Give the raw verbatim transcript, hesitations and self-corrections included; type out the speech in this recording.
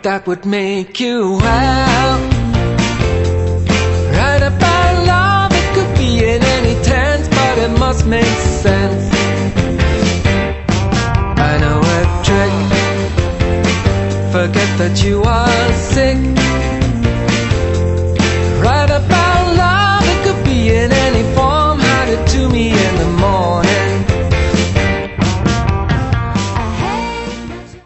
that would make you well. Write about love, it could be in any tense, but it must make sense. I know a trick. Forget that you are sick.